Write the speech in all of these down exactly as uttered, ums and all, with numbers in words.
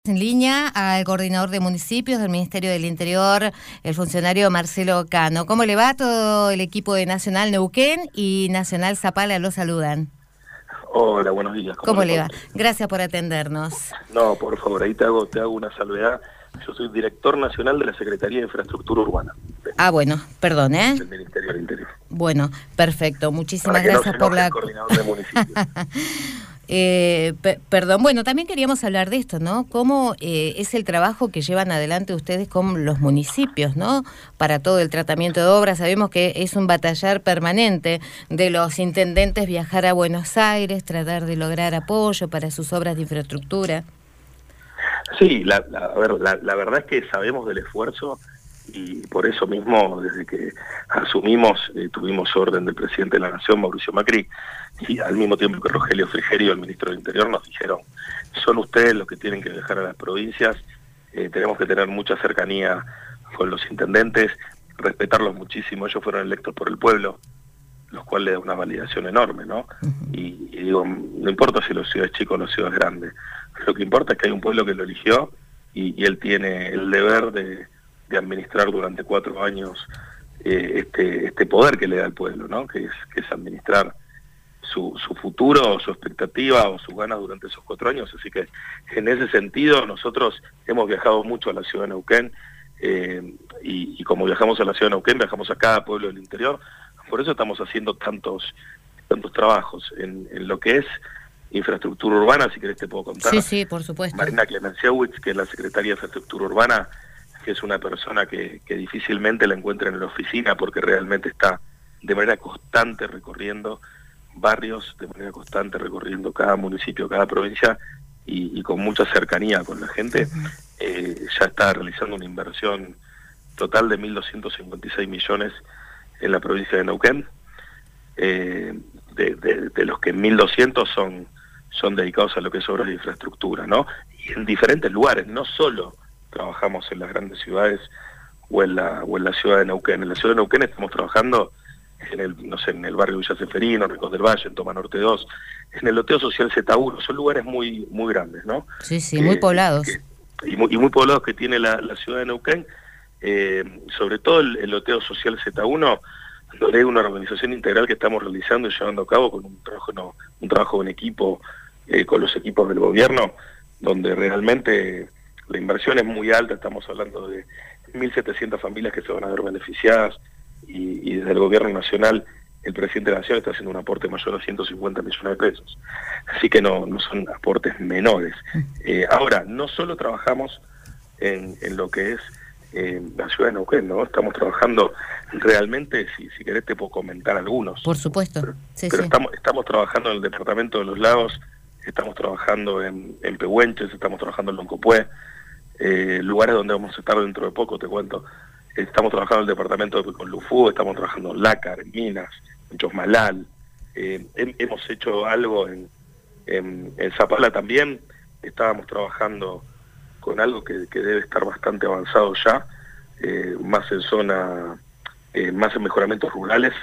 En línea al coordinador de municipios del Ministerio del Interior, el funcionario Marcelo Cano. ¿Cómo le va? Todo el equipo de Nacional Neuquén y Nacional Zapala lo saludan. Hola, buenos días. ¿Cómo, ¿Cómo le le va va? usted? Gracias por atendernos. No, por favor, ahí te hago, te hago una salvedad. Yo soy director nacional de la Secretaría de Infraestructura Urbana del, Ah, bueno, perdón, ¿eh? del Ministerio del Interior. Bueno, perfecto. Para Muchísimas que no gracias se por enoje el la... coordinador de municipios. eh, pe- perdón, bueno, también queríamos hablar de esto, ¿no? ¿Cómo eh, es el trabajo que llevan adelante ustedes con los municipios, ¿no? Para todo el tratamiento de obras. Sabemos que es un batallar permanente de los intendentes viajar a Buenos Aires, tratar de lograr apoyo para sus obras de infraestructura. Sí, la, la, a ver, la, la verdad es que sabemos del esfuerzo y por eso mismo, desde que asumimos, eh, tuvimos orden del presidente de la Nación, Mauricio Macri, y al mismo tiempo que Rogelio Frigerio, el ministro del Interior, nos dijeron, son ustedes los que tienen que viajar a las provincias, eh, tenemos que tener mucha cercanía con los intendentes, respetarlos muchísimo, ellos fueron electos por el pueblo, los cuales le da una validación enorme, ¿no? Y, y digo, no importa si la ciudad es chica o la ciudad es grande, lo que importa es que hay un pueblo que lo eligió y, y él tiene el deber de, de administrar durante cuatro años eh, este, este poder que le da al pueblo, ¿no? Que es, que es administrar su, su futuro, su expectativa o sus ganas durante esos cuatro años. Así que en ese sentido nosotros hemos viajado mucho a la ciudad de Neuquén eh, y, y como viajamos a la ciudad de Neuquén, viajamos a cada pueblo del interior. Por eso estamos haciendo tantos tantos trabajos en, en lo que es infraestructura urbana, si querés te puedo contar. Sí, sí, por supuesto. Marina Clemenciewicz, que es la secretaria de Infraestructura Urbana, que es una persona que, que difícilmente la encuentran en la oficina porque realmente está de manera constante recorriendo barrios, de manera constante recorriendo cada municipio, cada provincia y, y con mucha cercanía con la gente. Uh-huh. eh, ya está realizando una inversión total de mil doscientos cincuenta y seis millones en la provincia de Neuquén, eh, de, de, de los que mil doscientos son, son dedicados a lo que es obras de infraestructura, ¿no? Y en diferentes lugares, no solo trabajamos en las grandes ciudades o en la, o en la ciudad de Neuquén. En la ciudad de Neuquén estamos trabajando en el, no sé, en el barrio Villa Ceferino, en Ricos del Valle, en Toma Norte dos, en el loteo social Z uno, son lugares muy, muy grandes, ¿no? Sí, sí, que, muy poblados. Que, y, muy, y muy poblados que tiene la, la ciudad de Neuquén. Eh, sobre todo el, el loteo social Z uno, donde hay una organización integral que estamos realizando y llevando a cabo con un trabajo, no, un trabajo en equipo, eh, con los equipos del gobierno, donde realmente la inversión es muy alta, estamos hablando de mil setecientas familias que se van a ver beneficiadas y, y desde el gobierno nacional el presidente de la Nación está haciendo un aporte mayor a ciento cincuenta millones de pesos, así que no, no son aportes menores. Eh, ahora, no solo trabajamos en, en lo que es Eh, la ciudad de Neuquén, ¿no? Estamos trabajando realmente, si, si querés te puedo comentar algunos. Por supuesto, pero, sí, pero sí. Estamos, estamos trabajando en el departamento de los lagos, estamos trabajando en, en Pehuenches, estamos trabajando en Loncopué, eh, lugares donde vamos a estar dentro de poco, te cuento. Estamos trabajando en el departamento de Conlufú, estamos trabajando en Lácar, en Minas, en Chosmalal, eh, he, hemos hecho algo en, en, en Zapala también, estábamos trabajando con algo que, que debe estar bastante avanzado ya, eh, más en zona, eh, más en mejoramientos rurales.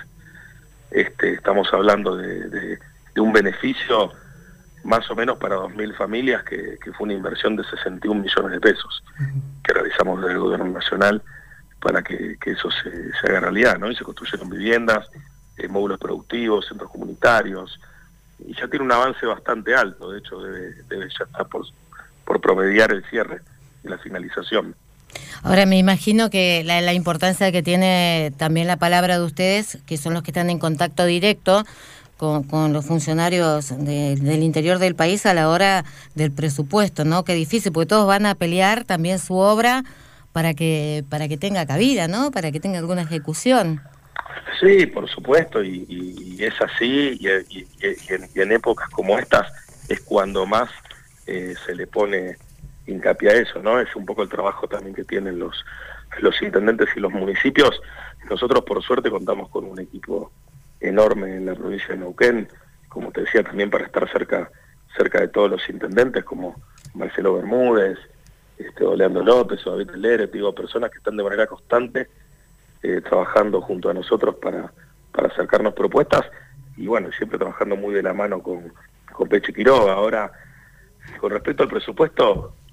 Este, estamos hablando de, de, de un beneficio más o menos para dos mil familias, que, que fue una inversión de sesenta y un millones de pesos que realizamos desde el gobierno nacional para que, que eso se, se haga realidad, ¿no? Y se construyeron viviendas, eh, módulos productivos, centros comunitarios, y ya tiene un avance bastante alto, de hecho debe, debe ya estar por por promediar el cierre y la finalización. Ahora me imagino que la, la importancia que tiene también la palabra de ustedes, que son los que están en contacto directo con, con los funcionarios de, del interior del país a la hora del presupuesto, ¿no? Qué difícil, porque todos van a pelear también su obra para que para que tenga cabida, ¿no? Para que tenga alguna ejecución. Sí, por supuesto, y, y, y es así, y, y, y, en, y en épocas como estas es cuando más Eh, se le pone hincapié a eso, ¿no? Es un poco el trabajo también que tienen los, los intendentes y los municipios. Nosotros por suerte contamos con un equipo enorme en la provincia de Neuquén, como te decía, también para estar cerca cerca de todos los intendentes, como Marcelo Bermúdez, este, Oleando López o David Lere, digo, personas que están de manera constante eh, trabajando junto a nosotros para, para acercarnos propuestas, y bueno, siempre trabajando muy de la mano con, con Peche Quiroga. Ahora, con respecto al presupuesto,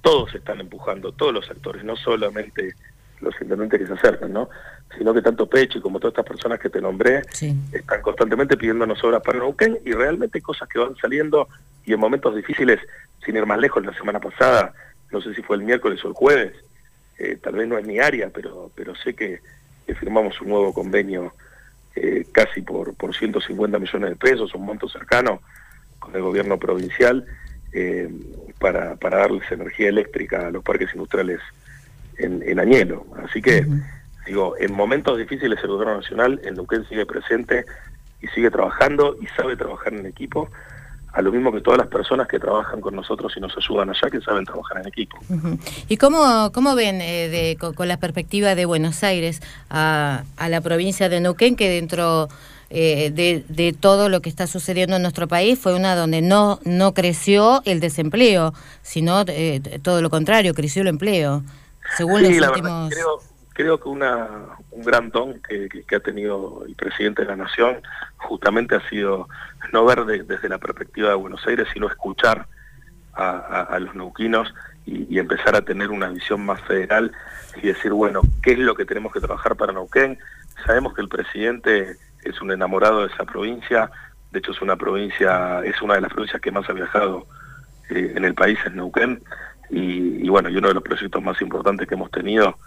todos están empujando, todos los actores, no solamente los intendentes que se acercan, ¿no? Sino que tanto Pechi como todas estas personas que te nombré, sí, están constantemente pidiéndonos obras para Neuquén, y realmente hay cosas que van saliendo, y en momentos difíciles, sin ir más lejos, la semana pasada, no sé si fue el miércoles o el jueves, eh, tal vez no es mi área, pero pero sé que, que firmamos un nuevo convenio eh, casi por, por ciento cincuenta millones de pesos, un monto cercano, con el gobierno provincial, eh, para, para darles energía eléctrica a los parques industriales en, en Añelo. Así que, uh-huh. digo, en momentos difíciles el gobierno nacional en Neuquén sigue presente y sigue trabajando y sabe trabajar en equipo, a lo mismo que todas las personas que trabajan con nosotros y nos ayudan allá, que saben trabajar en equipo. Uh-huh. ¿Y cómo, cómo ven eh, de, con, con la perspectiva de Buenos Aires a, a la provincia de Neuquén, que dentro eh, de, de todo lo que está sucediendo en nuestro país fue una donde no, no creció el desempleo, sino eh, todo lo contrario, creció el empleo, según sí, los la últimos... Verdad, creo, creo que una, un gran don que, que, que ha tenido el presidente de la Nación justamente ha sido no ver de, desde la perspectiva de Buenos Aires, sino escuchar a, a, a los neuquinos y, y empezar a tener una visión más federal y decir, bueno, ¿qué es lo que tenemos que trabajar para Neuquén? Sabemos que el presidente es un enamorado de esa provincia, de hecho es una provincia, es una de las provincias que más ha viajado eh, en el país, en Neuquén, y, y bueno, y uno de los proyectos más importantes que hemos tenido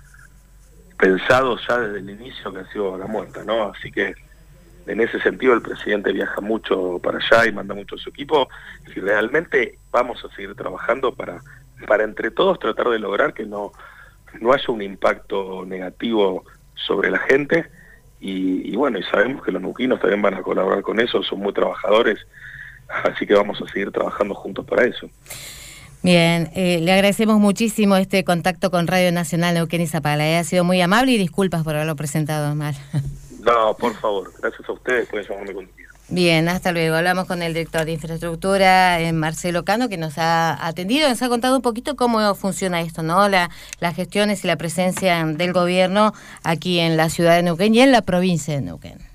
pensados ya desde el inicio, que ha sido la muerta, ¿no? Así que en ese sentido el presidente viaja mucho para allá y manda mucho a su equipo, y realmente vamos a seguir trabajando para, para entre todos tratar de lograr que no, no haya un impacto negativo sobre la gente, y, y bueno, y sabemos que los neuquinos también van a colaborar con eso, son muy trabajadores, así que vamos a seguir trabajando juntos para eso. Bien, eh, le agradecemos muchísimo este contacto con Radio Nacional Neuquén y Zapala. Eh, ha sido muy amable y disculpas por haberlo presentado mal. No, por favor, gracias a ustedes, pueden llamarme cuando quieran. Bien, hasta luego. Hablamos con el director de infraestructura, eh, Marcelo Cano, que nos ha atendido, nos ha contado un poquito cómo funciona esto, ¿no? La, las gestiones y la presencia del gobierno aquí en la ciudad de Neuquén y en la provincia de Neuquén.